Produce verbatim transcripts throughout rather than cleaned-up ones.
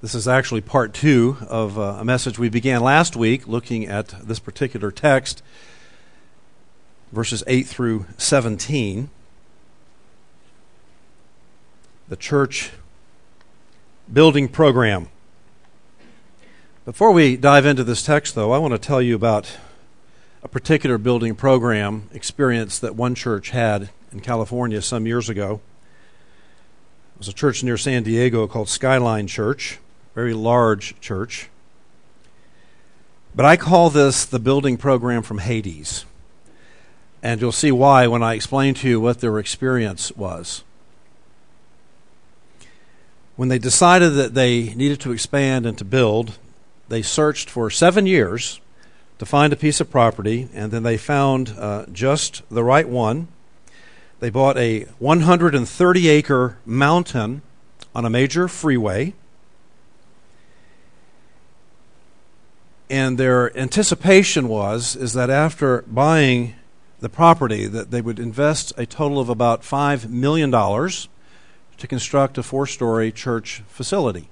This is actually part two of uh, a message we began last week looking at this particular text, verses eight through seventeen. The church building program. Before we dive into this text, though, I want to tell you about a particular building program experience that one church had in California some years ago. It was a church near San Diego called Skyline Church. Very large church. But I call this the building program from Hades. And you'll see why when I explain to you what their experience was. When they decided that they needed to expand and to build, they searched for seven years to find a piece of property, and then they found uh, just the right one. They bought a one hundred thirty acre mountain on a major freeway. And their anticipation was is that after buying the property that they would invest a total of about five million dollars to construct a four-story church facility.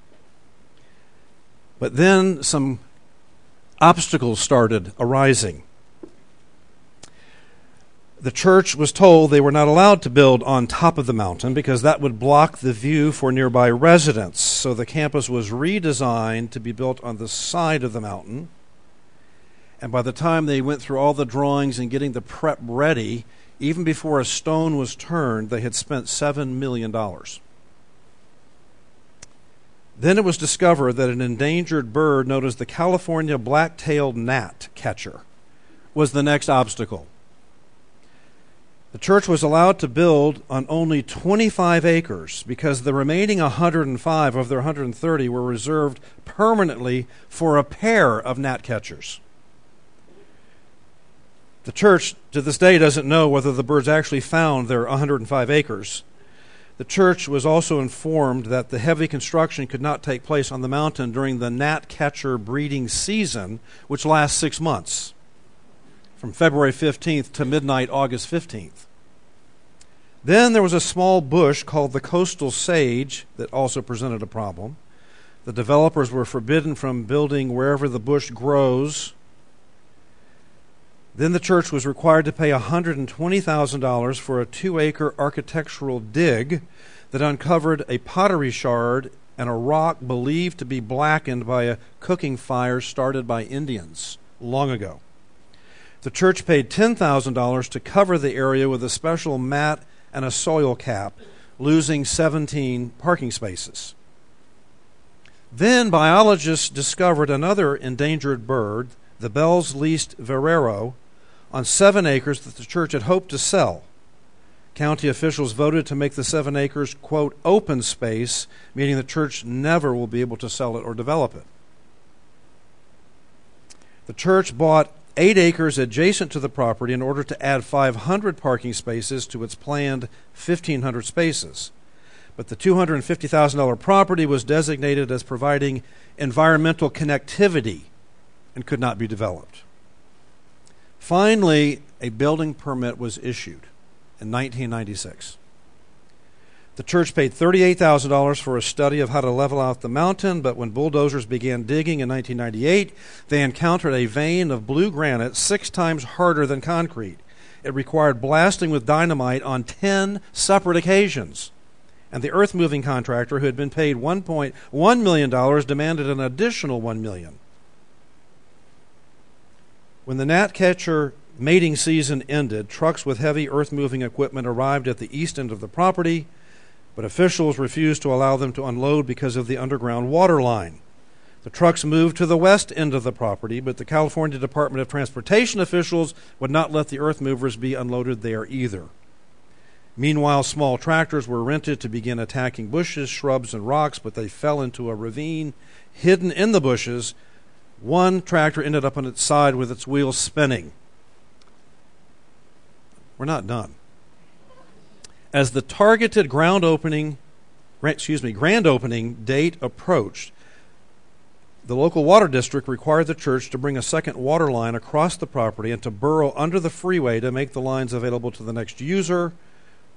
But then some obstacles started arising. The church was told they were not allowed to build on top of the mountain because that would block the view for nearby residents. So the campus was redesigned to be built on the side of the mountain. And by the time they went through all the drawings and getting the prep ready, even before a stone was turned, they had spent seven million dollars. Then it was discovered that an endangered bird known as the California black-tailed gnat catcher was the next obstacle. The church was allowed to build on only twenty-five acres because the remaining one hundred five of their one hundred thirty were reserved permanently for a pair of gnat catchers. The church to this day doesn't know whether the birds actually found their one hundred five acres. The church was also informed that the heavy construction could not take place on the mountain during the gnat catcher breeding season, which lasts six months. From February fifteenth to midnight, August fifteenth. Then there was a small bush called the coastal sage that also presented a problem. The developers were forbidden from building wherever the bush grows. Then the church was required to pay one hundred twenty thousand dollars for a two-acre architectural dig that uncovered a pottery shard and a rock believed to be blackened by a cooking fire started by Indians long ago. The church paid ten thousand dollars to cover the area with a special mat and a soil cap, losing seventeen parking spaces. Then biologists discovered another endangered bird, the Bell's least verero, on seven acres that the church had hoped to sell. County officials voted to make the seven acres, quote, open space, meaning the church never will be able to sell it or develop it. The church bought eight acres adjacent to the property in order to add five hundred parking spaces to its planned fifteen hundred spaces. But the two hundred fifty thousand dollars property was designated as providing environmental connectivity and could not be developed. Finally, a building permit was issued in nineteen ninety-six. The church paid thirty-eight thousand dollars for a study of how to level out the mountain, but when bulldozers began digging in nineteen ninety-eight, they encountered a vein of blue granite six times harder than concrete. It required blasting with dynamite on ten separate occasions. And the earth-moving contractor, who had been paid one point one million dollars, demanded an additional one million dollars. When the gnat catcher mating season ended, trucks with heavy earth-moving equipment arrived at the east end of the property, but officials refused to allow them to unload because of the underground water line. The trucks moved to the west end of the property, but the California Department of Transportation officials would not let the earth movers be unloaded there either. Meanwhile, small tractors were rented to begin attacking bushes, shrubs, and rocks, but they fell into a ravine hidden in the bushes. One tractor ended up on its side with its wheels spinning. We're not done. As the targeted ground opening, excuse me, grand opening date approached, the local water district required the church to bring a second water line across the property and to burrow under the freeway to make the lines available to the next user,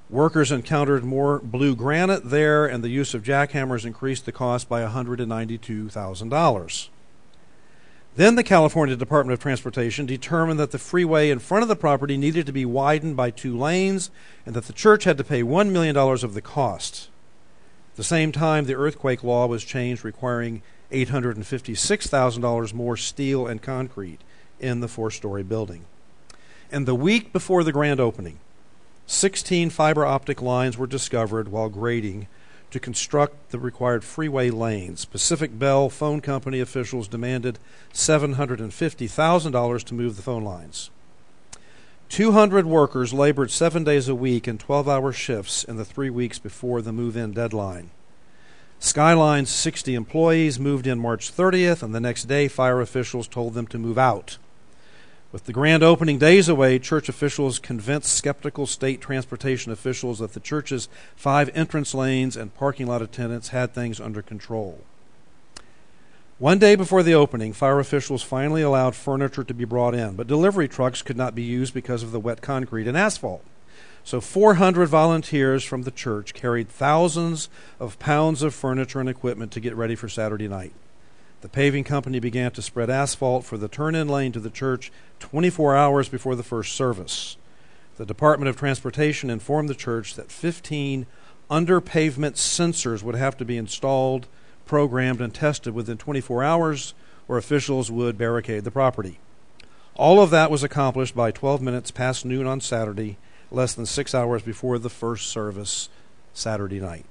Workers encountered more blue granite there, and the use of jackhammers increased the cost by one hundred ninety-two thousand dollars. Then the California Department of Transportation determined that the freeway in front of the property needed to be widened by two lanes and that the church had to pay one million dollars of the cost. At the same time, the earthquake law was changed, requiring eight hundred fifty-six thousand dollars more steel and concrete in the four-story building. And the week before the grand opening, sixteen fiber optic lines were discovered while grading to construct the required freeway lanes. Pacific Bell Phone Company officials demanded seven hundred fifty thousand dollars to move the phone lines. two hundred workers labored seven days a week in twelve-hour shifts in the three weeks before the move-in deadline. Skyline's sixty employees moved in March thirtieth, and the next day fire officials told them to move out. With the grand opening days away, church officials convinced skeptical state transportation officials that the church's five entrance lanes and parking lot attendants had things under control. One day before the opening, fire officials finally allowed furniture to be brought in, but delivery trucks could not be used because of the wet concrete and asphalt. So four hundred volunteers from the church carried thousands of pounds of furniture and equipment to get ready for Saturday night. The paving company began to spread asphalt for the turn-in lane to the church twenty-four hours before the first service. The Department of Transportation informed the church that fifteen under-pavement sensors would have to be installed, programmed, and tested within twenty-four hours, or officials would barricade the property. All of that was accomplished by twelve minutes past noon on Saturday, less than six hours before the first service Saturday night.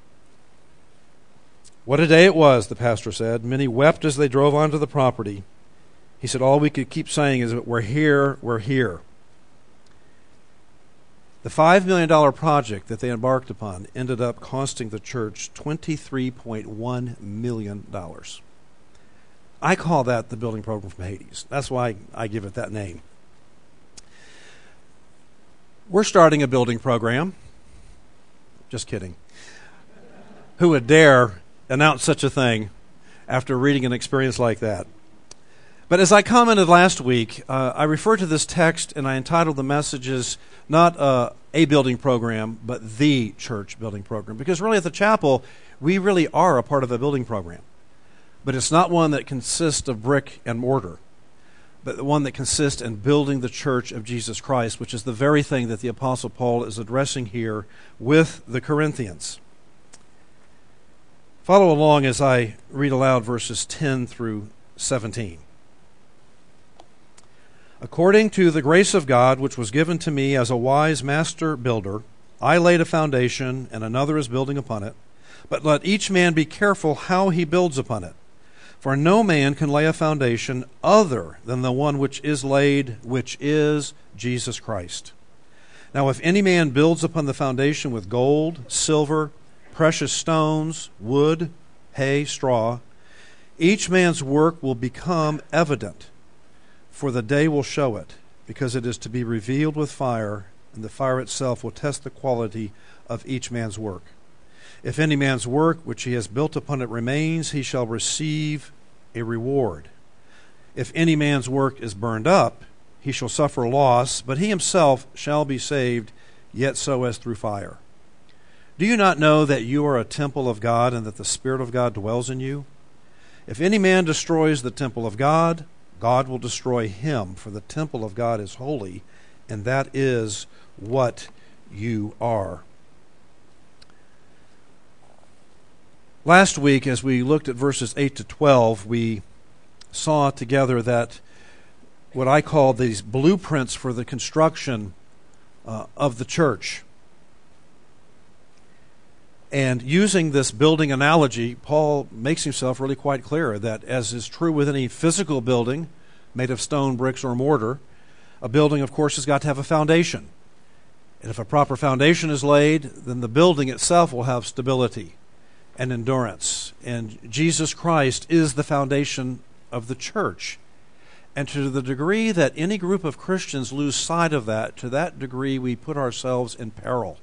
What a day it was, the pastor said. Many wept as they drove onto the property. He said, all we could keep saying is, we're here, we're here. The five million dollars project that they embarked upon ended up costing the church twenty-three point one million dollars. I call that the building program from Hades. That's why I give it that name. We're starting a building program. Just kidding. Who would dare announce such a thing after reading an experience like that? But as I commented last week, uh, I referred to this text and I entitled the messages not uh, a building program, but the church building program. Because really at the chapel, we really are a part of a building program. But it's not one that consists of brick and mortar, but the one that consists in building the church of Jesus Christ, which is the very thing that the Apostle Paul is addressing here with the Corinthians. Follow along as I read aloud verses ten through seventeen. According to the grace of God, which was given to me as a wise master builder, I laid a foundation, and another is building upon it. But let each man be careful how he builds upon it. For no man can lay a foundation other than the one which is laid, which is Jesus Christ. Now if any man builds upon the foundation with gold, silver, precious stones, wood, hay, straw, each man's work will become evident, for the day will show it, because it is to be revealed with fire, and the fire itself will test the quality of each man's work. If any man's work which he has built upon it remains, he shall receive a reward. If any man's work is burned up, he shall suffer loss, but he himself shall be saved, yet so as through fire. Do you not know that you are a temple of God, and that the Spirit of God dwells in you? If any man destroys the temple of God, God will destroy him, for the temple of God is holy, and that is what you are. Last week, as we looked at verses eight to twelve, we saw together that what I call these blueprints for the construction uh, of the church. And using this building analogy, Paul makes himself really quite clear that, as is true with any physical building made of stone, bricks, or mortar, a building, of course, has got to have a foundation. And if a proper foundation is laid, then the building itself will have stability and endurance. And Jesus Christ is the foundation of the church. And to the degree that any group of Christians lose sight of that, to that degree we put ourselves in peril.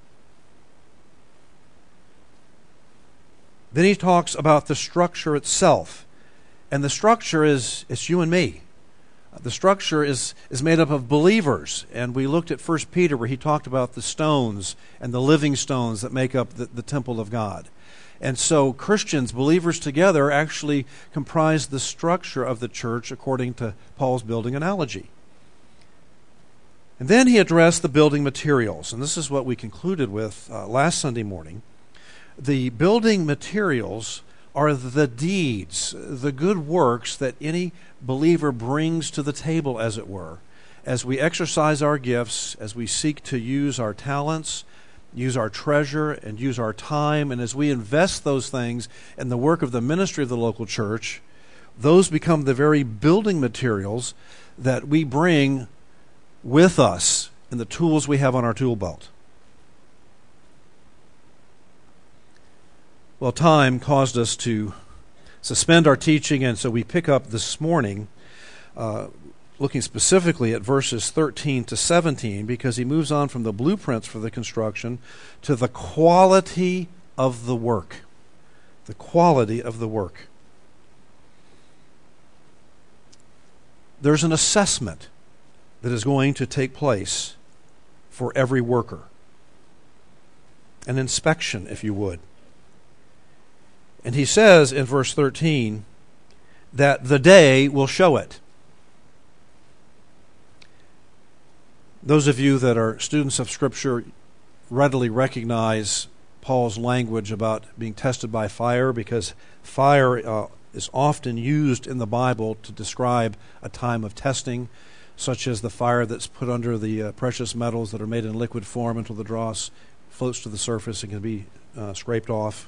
Then he talks about the structure itself. And the structure is, it's you and me. The structure is, is made up of believers, and we looked at First Peter where he talked about the stones and the living stones that make up the, the temple of God. And so Christians, believers together, actually comprise the structure of the church according to Paul's building analogy. And then he addressed the building materials, and this is what we concluded with uh, last Sunday morning. The building materials are the deeds, the good works that any believer brings to the table, as it were, as we exercise our gifts, as we seek to use our talents, use our treasure, and use our time, and as we invest those things in the work of the ministry of the local church, those become the very building materials that we bring with us in the tools we have on our tool belt. Well, time caused us to suspend our teaching, and so we pick up this morning uh, looking specifically at verses thirteen to seventeen, because he moves on from the blueprints for the construction to the quality of the work. The quality of the work. There's an assessment that is going to take place for every worker. An inspection, if you would. And he says in verse thirteen that the day will show it. Those of you that are students of Scripture readily recognize Paul's language about being tested by fire, because fire uh, is often used in the Bible to describe a time of testing, such as the fire that's put under the uh, precious metals that are made in liquid form until the dross floats to the surface and can be uh, scraped off.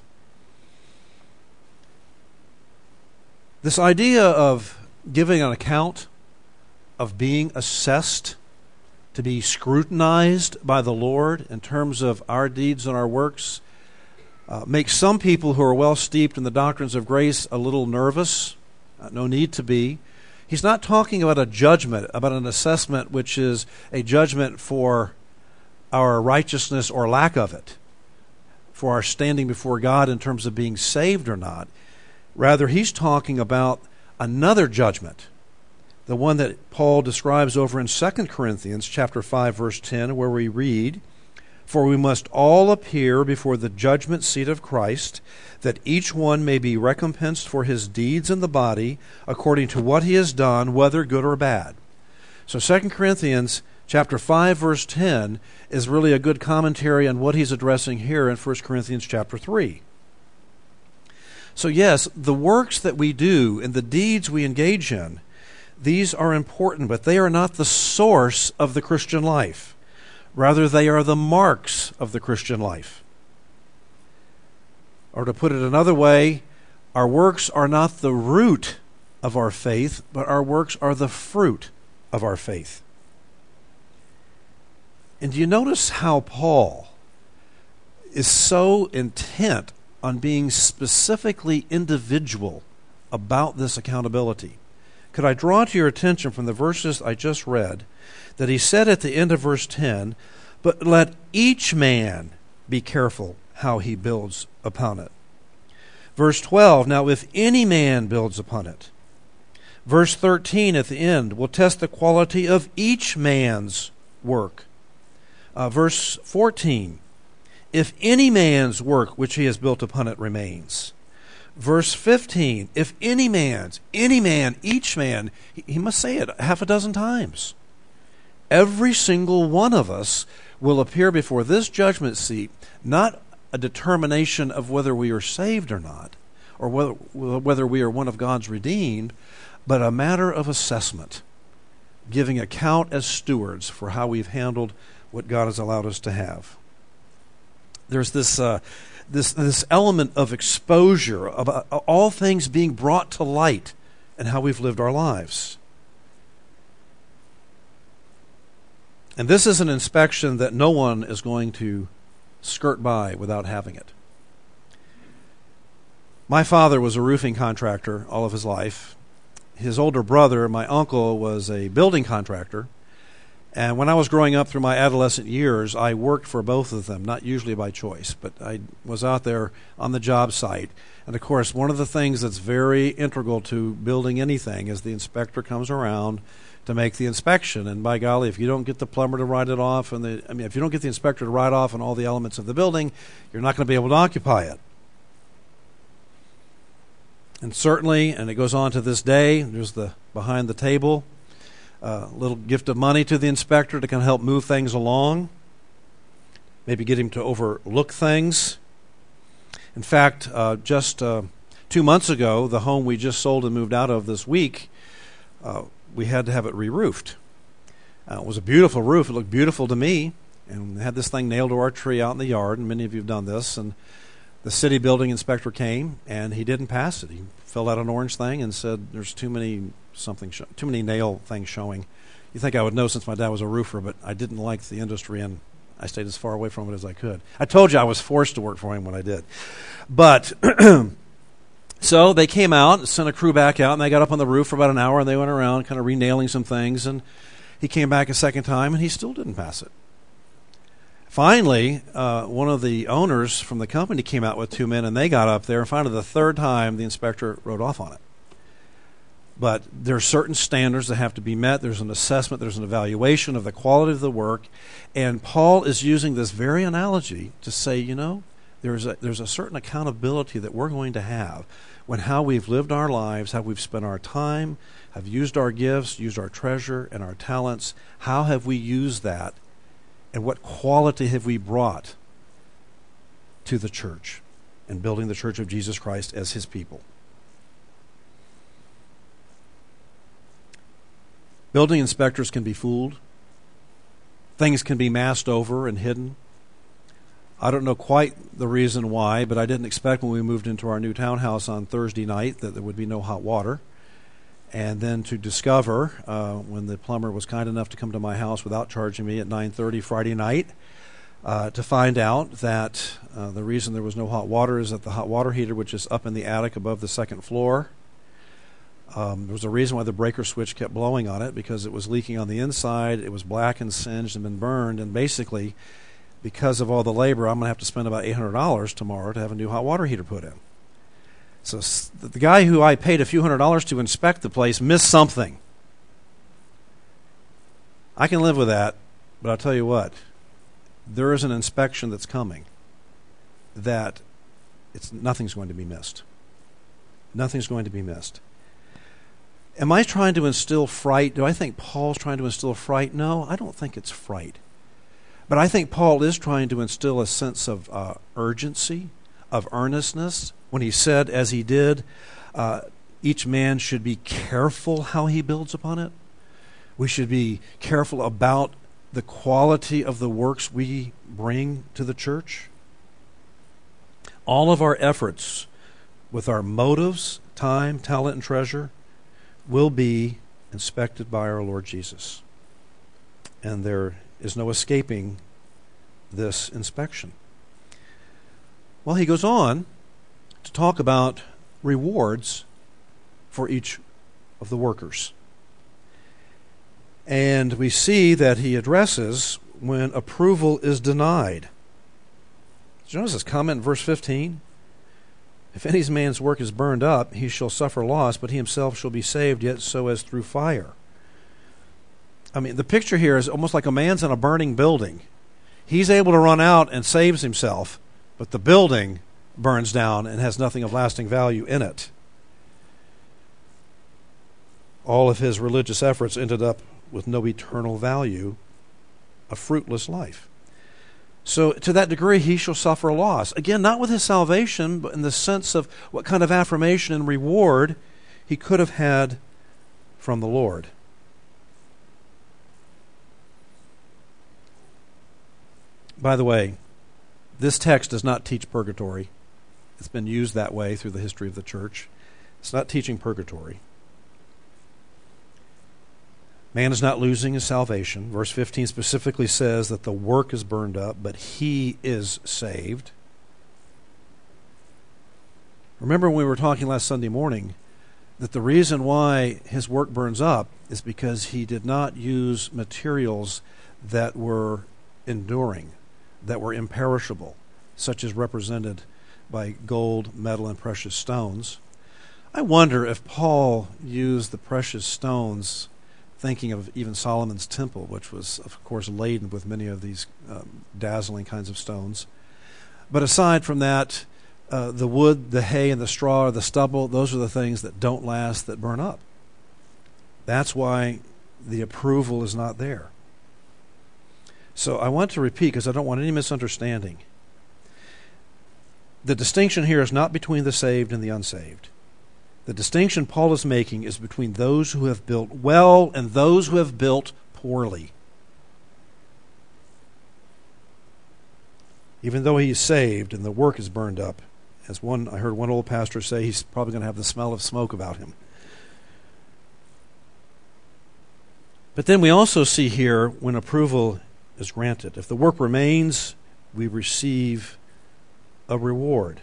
This idea of giving an account, of being assessed, to be scrutinized by the Lord in terms of our deeds and our works, uh, makes some people who are well steeped in the doctrines of grace a little nervous. Uh, no need to be. He's not talking about a judgment, about an assessment which is a judgment for our righteousness or lack of it, for our standing before God in terms of being saved or not. Rather, he's talking about another judgment, the one that Paul describes over in Second Corinthians chapter five, verse ten, where we read, "For we must all appear before the judgment seat of Christ, that each one may be recompensed for his deeds in the body, according to what he has done, whether good or bad." So Second Corinthians chapter five, verse ten is really a good commentary on what he's addressing here in First Corinthians chapter three. So yes, the works that we do and the deeds we engage in, these are important, but they are not the source of the Christian life. Rather, they are the marks of the Christian life. Or to put it another way, our works are not the root of our faith, but our works are the fruit of our faith. And do you notice how Paul is so intent on being specifically individual about this accountability? Could I draw to your attention from the verses I just read that he said at the end of verse ten, "But let each man be careful how he builds upon it." Verse twelve, "Now if any man builds upon it." Verse thirteen at the end will test the quality of each man's work. Uh, verse fourteen, "If any man's work which he has built upon it remains." Verse fifteen, "If any man's," any man, each man, he, he must say it half a dozen times. Every single one of us will appear before this judgment seat, not a determination of whether we are saved or not, or whether, whether we are one of God's redeemed, but a matter of assessment, giving account as stewards for how we've handled what God has allowed us to have. There's this uh, this this element of exposure, of uh, all things being brought to light and how we've lived our lives. And this is an inspection that no one is going to skirt by without having it. My father was a roofing contractor all of his life. His older brother, my uncle, was a building contractor. And when I was growing up through my adolescent years, I worked for both of them, not usually by choice, but I was out there on the job site. And of course, one of the things that's very integral to building anything is the inspector comes around to make the inspection. And by golly, if you don't get the plumber to write it off, and the I mean, if you don't get the inspector to write off on all the elements of the building, you're not going to be able to occupy it. And certainly, and it goes on to this day, there's the behind the table, uh, little gift of money to the inspector to kind of help move things along, maybe get him to overlook things. In fact, uh, just uh, two months ago, the home we just sold and moved out of this week, uh, we had to have it re-roofed. Uh, it was a beautiful roof. It looked beautiful to me. And we had this thing nailed to our tree out in the yard, and many of you have done this. And the city building inspector came, and he didn't pass it. He filled out an orange thing and said, there's too many something, sh- too many nail things showing. You think I would know since my dad was a roofer, but I didn't like the industry, and I stayed as far away from it as I could. I told you I was forced to work for him when I did. But so they came out, sent a crew back out, and they got up on the roof for about an hour, and they went around kind of re-nailing some things, and he came back a second time, and he still didn't pass it. Finally, uh, one of the owners from the company came out with two men, and they got up there, and finally the third time the inspector wrote off on it. But there are certain standards that have to be met. There's an assessment, there's an evaluation of the quality of the work, and Paul is using this very analogy to say, you know, there's a, there's a certain accountability that we're going to have when how we've lived our lives, how we've spent our time, have used our gifts, used our treasure and our talents. How have we used that? And what quality have we brought to the church and building the church of Jesus Christ as his people? Building inspectors can be fooled. Things can be masked over and hidden. I don't know quite the reason why, but I didn't expect when we moved into our new townhouse on Thursday night that there would be no hot water. And then to discover, uh, when the plumber was kind enough to come to my house without charging me at nine thirty Friday night, uh, to find out that uh, the reason there was no hot water is that the hot water heater, which is up in the attic above the second floor, um, there was a reason why the breaker switch kept blowing on it, because it was leaking on the inside. It was black and singed and been burned, and basically, because of all the labor, I'm going to have to spend about eight hundred dollars tomorrow to have a new hot water heater put in. So the guy who I paid a few hundred dollars to inspect the place missed something. I can live with that, but I'll tell you what, there is an inspection that's coming that it's nothing's going to be missed. Nothing's going to be missed. Am I trying to instill fright? Do I think Paul's trying to instill fright? No, I don't think it's fright. But I think Paul is trying to instill a sense of uh, urgency, of earnestness, when he said, as he did, uh, each man should be careful how he builds upon it. We should be careful about the quality of the works we bring to the church. All of our efforts with our motives, time, talent, and treasure will be inspected by our Lord Jesus. And there is no escaping this inspection. Well, he goes on to talk about rewards for each of the workers. And we see that he addresses when approval is denied. Did you notice this comment in verse fifteen? If any man's work is burned up, he shall suffer loss, but he himself shall be saved, yet so as through fire. I mean, the picture here is almost like a man's in a burning building. He's able to run out and saves himself, but the building burns down and has nothing of lasting value in it. All of his religious efforts ended up with no eternal value, a fruitless life. So to that degree, he shall suffer loss. Again, not with his salvation, but in the sense of what kind of affirmation and reward he could have had from the Lord. By the way, this text does not teach purgatory. It's been used that way through the history of the church. It's not teaching purgatory. Man is not losing his salvation. Verse fifteen specifically says that the work is burned up, but he is saved. Remember when we were talking last Sunday morning that the reason why his work burns up is because he did not use materials that were enduring, that were imperishable, such as represented by gold, metal, and precious stones. I wonder if Paul used the precious stones thinking of even Solomon's temple, which was, of course, laden with many of these um, dazzling kinds of stones. But aside from that, uh, the wood, the hay, and the straw, or the stubble, those are the things that don't last, that burn up. That's why the approval is not there. So I want to repeat, because I don't want any misunderstanding. The distinction here is not between the saved and the unsaved. The distinction Paul is making is between those who have built well and those who have built poorly. Even though he's saved and the work is burned up, as one I heard one old pastor say, he's probably going to have the smell of smoke about him. But then we also see here when approval is granted. If the work remains, we receive a reward.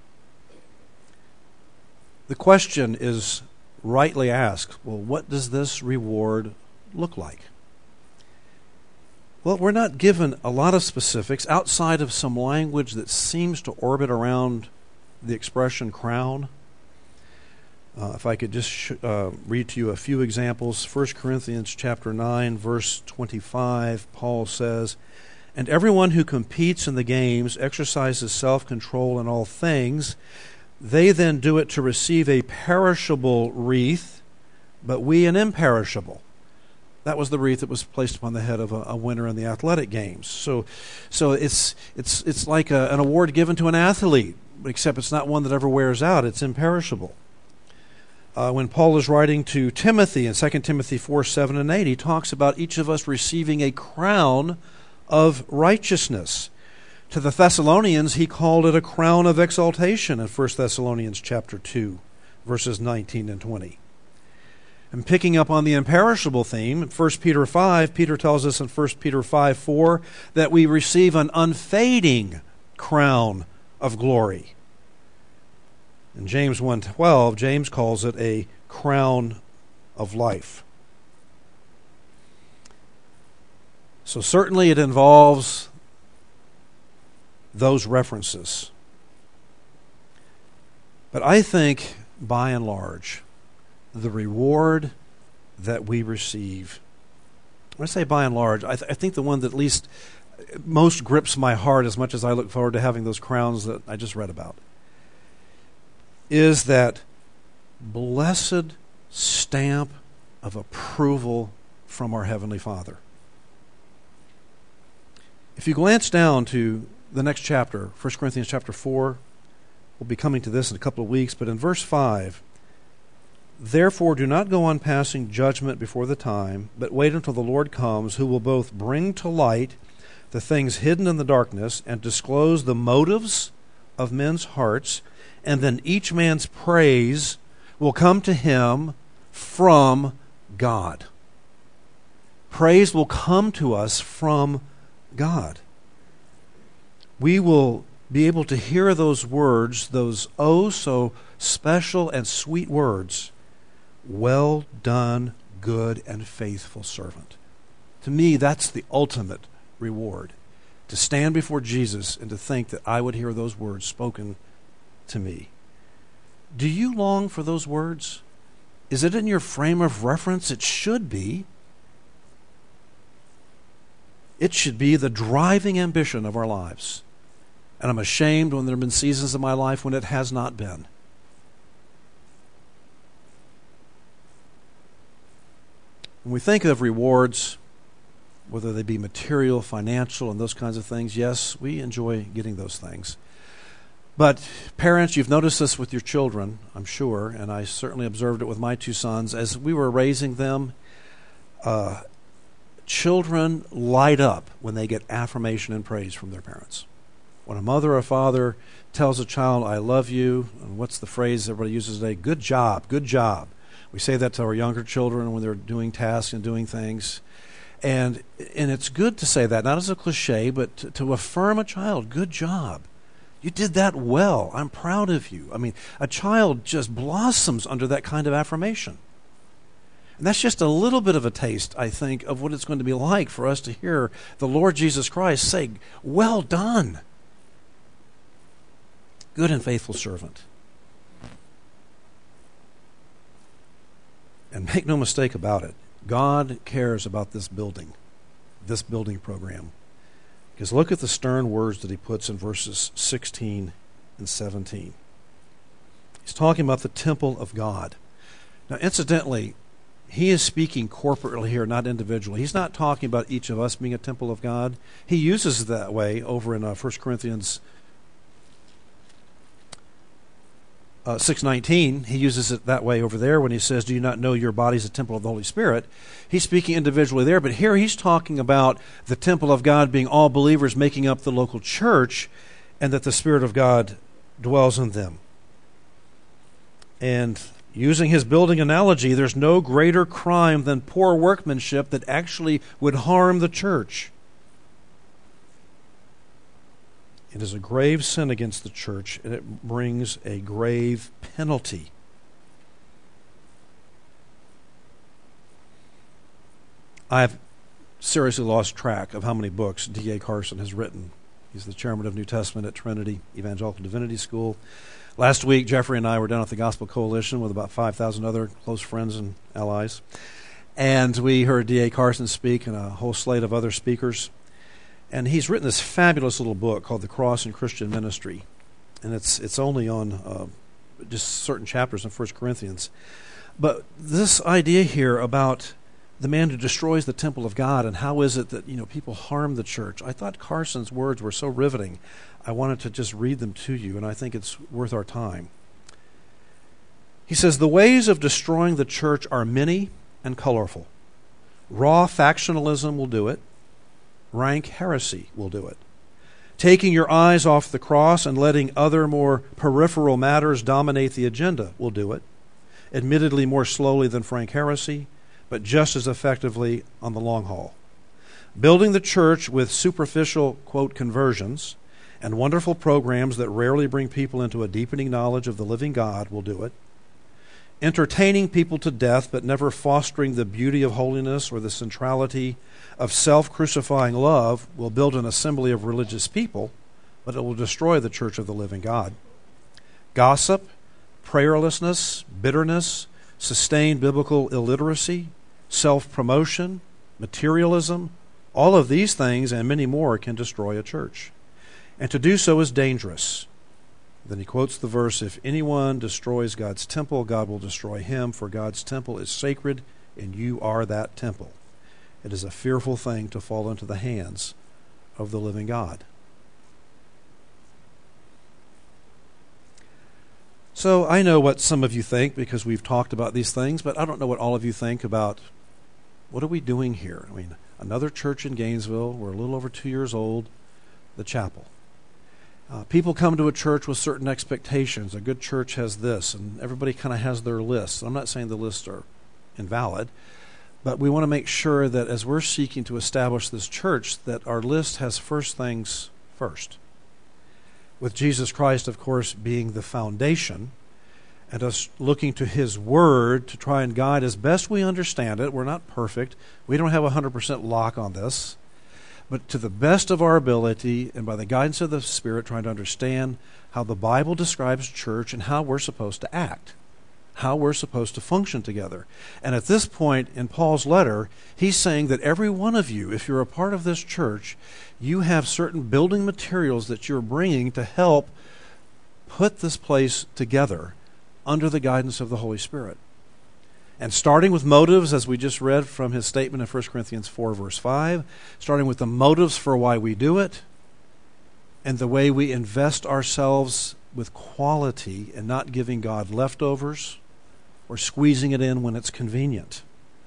The question is rightly asked, well, what does this reward look like? Well, we're not given a lot of specifics outside of some language that seems to orbit around the expression crown. Uh, if I could just sh- uh, read to you a few examples. First Corinthians chapter nine, verse twenty-five, Paul says, "And everyone who competes in the games exercises self-control in all things. They then do it to receive a perishable wreath, but we an imperishable." That was the wreath that was placed upon the head of a, a winner in the athletic games. So, so it's it's it's like a, an award given to an athlete, except it's not one that ever wears out. It's imperishable. Uh, when Paul is writing to Timothy in Second Timothy four, seven, and eight, he talks about each of us receiving a crown of righteousness. To the Thessalonians, he called it a crown of exaltation in First Thessalonians chapter two, verses nineteen and twenty. And picking up on the imperishable theme, First Peter five, Peter tells us in First Peter five, four, that we receive an unfading crown of glory. In James one twelve, James calls it a crown of life. So certainly it involves those references. But I think, by and large, the reward that we receive, when I say by and large, I, th- I think the one that at least most grips my heart as much as I look forward to having those crowns that I just read about, is that blessed stamp of approval from our Heavenly Father. If you glance down to the next chapter, First Corinthians chapter four, we'll be coming to this in a couple of weeks, but in verse five, "Therefore do not go on passing judgment before the time, but wait until the Lord comes, who will both bring to light the things hidden in the darkness and disclose the motives of men's hearts, and then each man's praise will come to him from God." Praise will come to us from God. We will be able to hear those words, those oh so special and sweet words, "Well done, good and faithful servant." To me, that's the ultimate reward. To stand before Jesus and to think that I would hear those words spoken to me. Do you long for those words? Is it in your frame of reference? It should be. It should be the driving ambition of our lives. And I'm ashamed when there have been seasons of my life when it has not been. When we think of rewards, whether they be material, financial, and those kinds of things, yes, we enjoy getting those things. But parents, you've noticed this with your children, I'm sure, and I certainly observed it with my two sons. As we were raising them, uh, children light up when they get affirmation and praise from their parents. When a mother or father tells a child, "I love you," and what's the phrase everybody uses today? Good job, good job. We say that to our younger children when they're doing tasks and doing things. And and it's good to say that, not as a cliche, but to, to affirm a child, good job. You did that well. I'm proud of you. I mean, a child just blossoms under that kind of affirmation. And that's just a little bit of a taste, I think, of what it's going to be like for us to hear the Lord Jesus Christ say, "Well done, good and faithful servant." And make no mistake about it, God cares about this building, this building program. Because look at the stern words that he puts in verses sixteen and seventeen. He's talking about the temple of God. Now, incidentally, he is speaking corporately here, not individually. He's not talking about each of us being a temple of God. He uses it that way over in uh, First Corinthians uh, six nineteen. He uses it that way over there when he says, do you not know your body is a temple of the Holy Spirit? He's speaking individually there, but here he's talking about the temple of God being all believers making up the local church, and that the Spirit of God dwells in them. And using his building analogy, there's no greater crime than poor workmanship that actually would harm the church. It is a grave sin against the church, and it brings a grave penalty. I've seriously lost track of how many books D A Carson has written. He's the chairman of New Testament at Trinity Evangelical Divinity School. Last week, Jeffrey and I were down at the Gospel Coalition with about five thousand other close friends and allies. And we heard D A Carson speak and a whole slate of other speakers. And he's written this fabulous little book called The Cross and Christian Ministry. And it's it's only on uh, just certain chapters in First Corinthians. But this idea here about the man who destroys the temple of God and how is it that, you know, people harm the church. I thought Carson's words were so riveting. I wanted to just read them to you, and I think it's worth our time. He says, the ways of destroying the church are many and colorful. Raw factionalism will do it. Rank heresy will do it. Taking your eyes off the cross and letting other more peripheral matters dominate the agenda will do it. Admittedly more slowly than frank heresy, but just as effectively on the long haul. Building the church with superficial, quote, conversions and wonderful programs that rarely bring people into a deepening knowledge of the living God will do it. Entertaining people to death but never fostering the beauty of holiness or the centrality of self-crucifying love will build an assembly of religious people, but it will destroy the church of the living God. Gossip, prayerlessness, bitterness, sustained biblical illiteracy, self-promotion, materialism, all of these things and many more can destroy a church. And to do so is dangerous. Then he quotes the verse, if anyone destroys God's temple, God will destroy him, for God's temple is sacred, and you are that temple. It is a fearful thing to fall into the hands of the living God. So I know what some of you think because we've talked about these things, but I don't know what all of you think about what are we doing here? I mean, another church in Gainesville, we're a little over two years old, the chapel. Uh, people come to a church with certain expectations. A good church has this, and everybody kind of has their lists. I'm not saying the lists are invalid, but we want to make sure that as we're seeking to establish this church, that our list has first things first. With Jesus Christ, of course, being the foundation, and us looking to His Word to try and guide as best we understand it. We're not perfect. We don't have a one hundred percent lock on this. But to the best of our ability and by the guidance of the Spirit, trying to understand how the Bible describes church and how we're supposed to act, how we're supposed to function together. And at this point in Paul's letter, he's saying that every one of you, if you're a part of this church, you have certain building materials that you're bringing to help put this place together under the guidance of the Holy Spirit. And starting with motives, as we just read from his statement in First Corinthians four, verse five, starting with the motives for why we do it, and the way we invest ourselves with quality and not giving God leftovers or squeezing it in when it's convenient.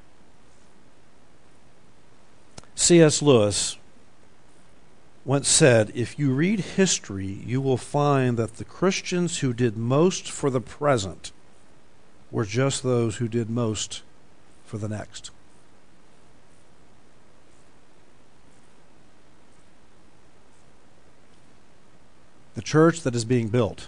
C S Lewis once said, if you read history, you will find that the Christians who did most for the present were just those who did most for the next. The church that is being built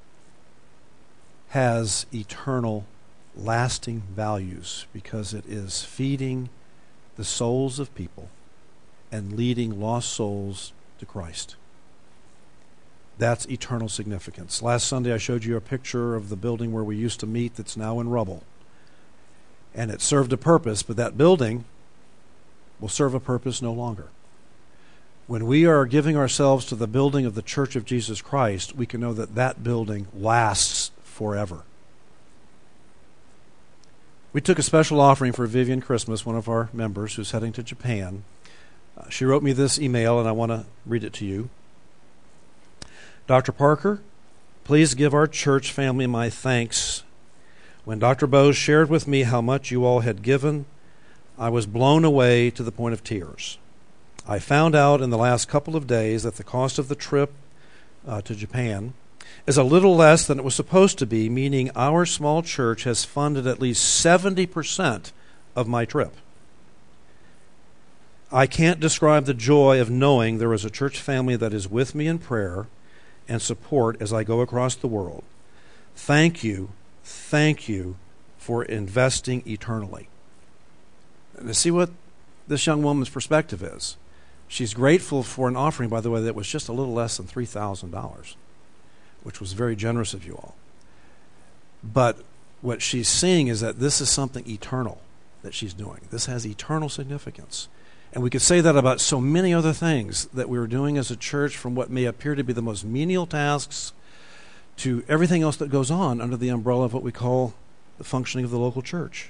has eternal, lasting values because it is feeding the souls of people and leading lost souls to Christ. That's eternal significance. Last Sunday I showed you a picture of the building where we used to meet that's now in rubble. And it served a purpose, but that building will serve a purpose no longer. When we are giving ourselves to the building of the Church of Jesus Christ, we can know that that building lasts forever. We took a special offering for Vivian Christmas, one of our members who's heading to Japan. Uh, she wrote me this email, and I want to read it to you. Doctor Parker, please give our church family my thanks. When Doctor Bose shared with me how much you all had given, I was blown away to the point of tears. I found out in the last couple of days that the cost of the trip uh, to Japan is a little less than it was supposed to be, meaning our small church has funded at least seventy percent of my trip. I can't describe the joy of knowing there is a church family that is with me in prayer and support as I go across the world. Thank you, thank you for investing eternally. And to see what this young woman's perspective is. She's grateful for an offering, by the way, that was just a little less than three thousand dollars, which was very generous of you all. But what she's seeing is that this is something eternal that she's doing. This has eternal significance. And we could say that about so many other things that we were doing as a church, from what may appear to be the most menial tasks to everything else that goes on under the umbrella of what we call the functioning of the local church.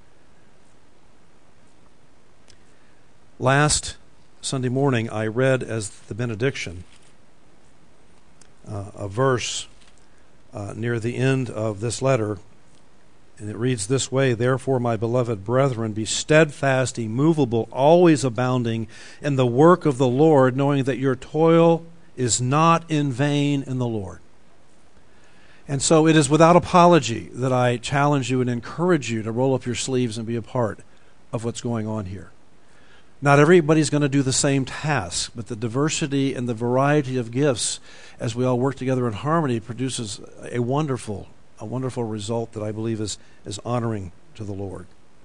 Last Sunday morning, I read as the benediction uh, a verse uh, near the end of this letter, and it reads this way: Therefore, my beloved brethren, be steadfast, immovable, always abounding in the work of the Lord, knowing that your toil is not in vain in the Lord. And so it is without apology that I challenge you and encourage you to roll up your sleeves and be a part of what's going on here. Not everybody's going to do the same task, but the diversity and the variety of gifts as we all work together in harmony produces a wonderful, a wonderful result that I believe is, is honoring to the Lord.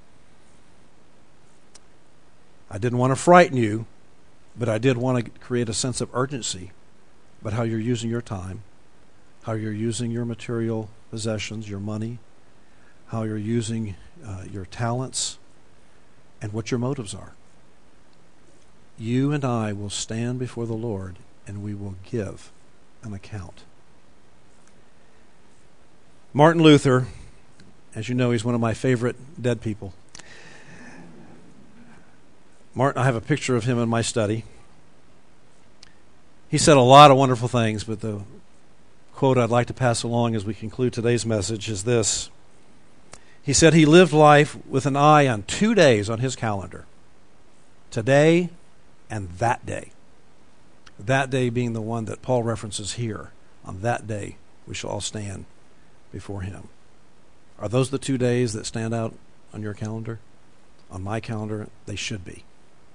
I didn't want to frighten you, but I did want to create a sense of urgency about how you're using your time, how you're using your material possessions, your money, how you're using uh, your talents, and what your motives are. You and I will stand before the Lord, and we will give an account. Martin Luther, as you know, he's one of my favorite dead people. Martin, I have a picture of him in my study. He said a lot of wonderful things, but the quote I'd like to pass along as we conclude today's message is this. He said he lived life with an eye on two days on his calendar. Today and that day. That day being the one that Paul references here. On that day, we shall all stand before him. Are those the two days that stand out on your calendar? On my calendar, they should be.